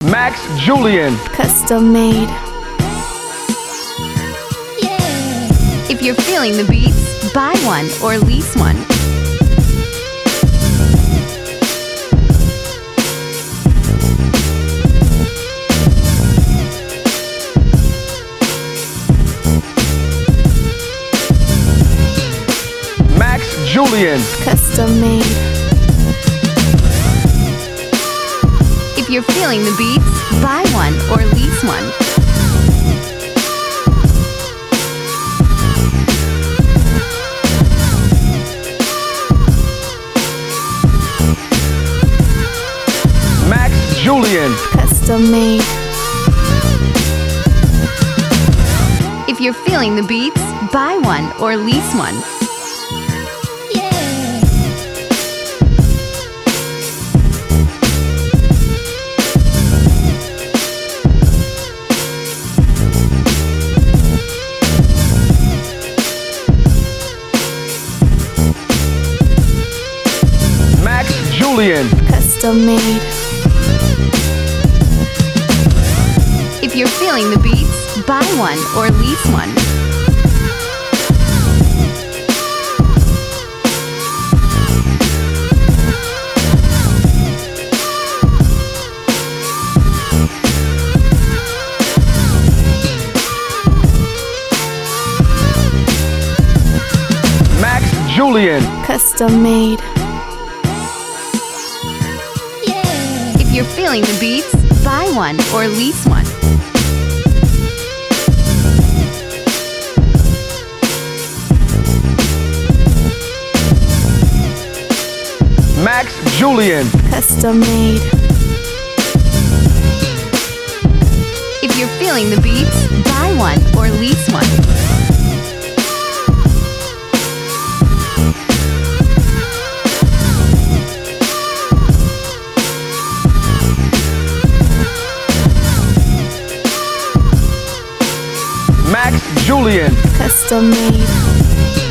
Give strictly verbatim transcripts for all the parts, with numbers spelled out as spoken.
Max Julian. Custom made. If you're feeling the beats, buy one or lease one. Max Julian. Custom made. If you're feeling the beats, buy one or lease one. Max Julian. Custom made. If you're feeling the beats, buy one or lease one. Max Julian. Custom made. If you're feeling the beats, buy one or lease one. Max Julian. Custom made. If you're feeling the beats, buy one or lease one. Max Julian. Custom made. If you're feeling the beats, buy one or lease one. Max Julian. Custom made.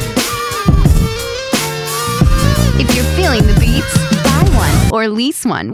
If you're feeling the beats, buy one or lease one.